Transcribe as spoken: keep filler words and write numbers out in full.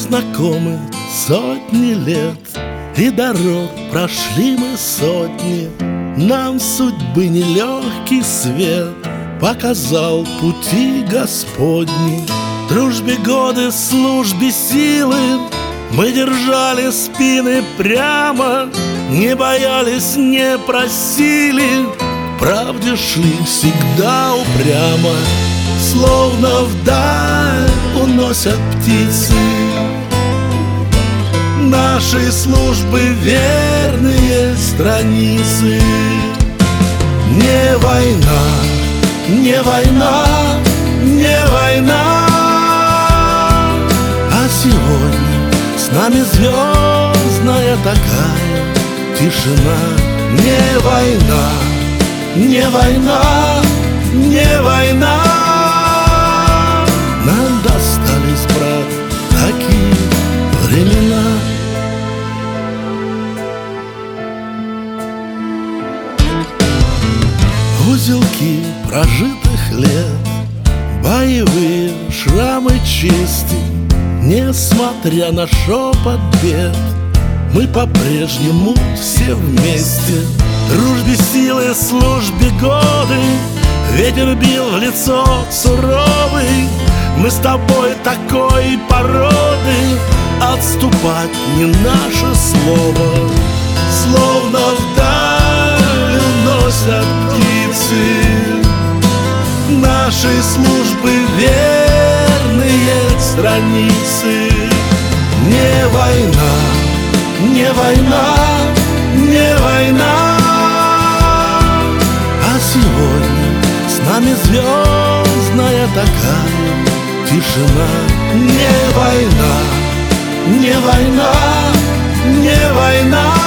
знакомы сотни лет, и дорог прошли мы сотни. Нам судьбы нелегкий свет показал пути Господни. Дружбе годы, службе силы мы держали спины прямо, не боялись, не просили, к правде шли всегда упрямо. Словно вдаль уносят птицы нашей службы верные страницы. Не война, не война, не война, а сегодня с нами звездная такая тишина. Не война, не война, не война, нам достались, брат, такие времена. Узелки прожитых лет, боевые шрамы чести, несмотря на шепот бед, мы по-прежнему все вместе. Дружбе силы, службе годы, ветер бил в лицо суровый. Мы с тобой такой породы, отступать не наше слово. Словно вдаль уносят птицы нашей службы верные страницы. Не война, не война, не война, а сегодня с нами звездная такая тишина. Не война, не война, не война,